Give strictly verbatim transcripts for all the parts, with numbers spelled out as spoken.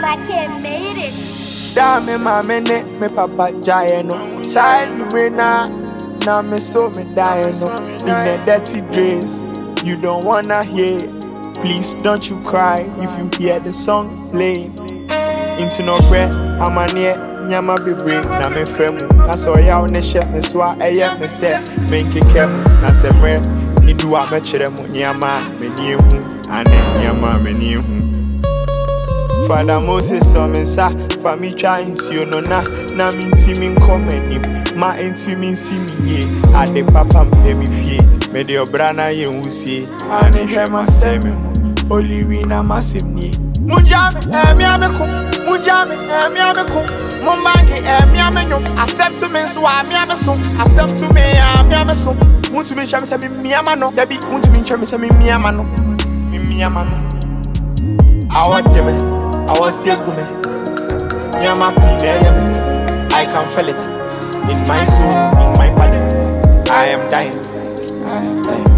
Kid made it. Damn, my minute, me papa giant. Side winner, now me so me dying. In a dirty dress, you don't wanna hear. Please don't you cry if you hear the song playing. Into no prayer, I'm a near, nyama be break, na me frame. I saw ya on the ship, me swa, a ya me set, make it cap, na se mre, ni do a match them, nyama, me near who, and then nyama, me near who. Father Moses saw me sa, for me trying see no na, na me teaming come him, ma intimin see me ye, and the papa pay me fee, me de obrana ye who see, and the shema say me, only we na massive me. Munjame, eh, me ameko, Munjame, eh, me ameko, Mumbangi, eh, me amenyo, accept to me, so I me ameso, accept to me, eh, me ameso, Muntu me chame say me me amano, Debbie, Muntu me chame say me me amano, me me amano. I want them, I want see a gume, Yama Pine, I can feel it in my soul, in my body. I am dying, I am dying.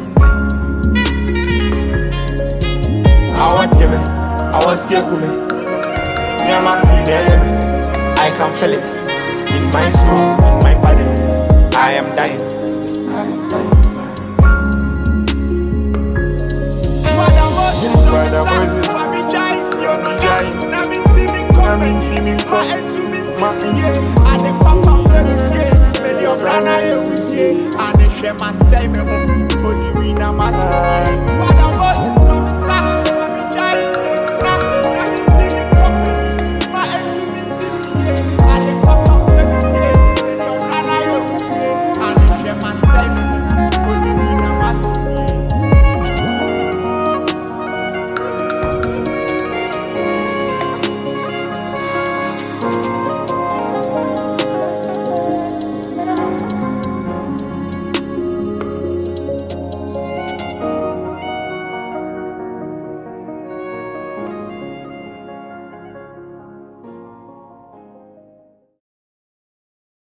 I want them, I want see a gume, Yama Pine, I can feel it in my soul, in my body. I am dying, I am dying. Father Moses, Father Moses. I'm in teaming, my intimacy, my intimacy, and the papa let me fear, many of Rana, you see, and the share my same, only we na massive.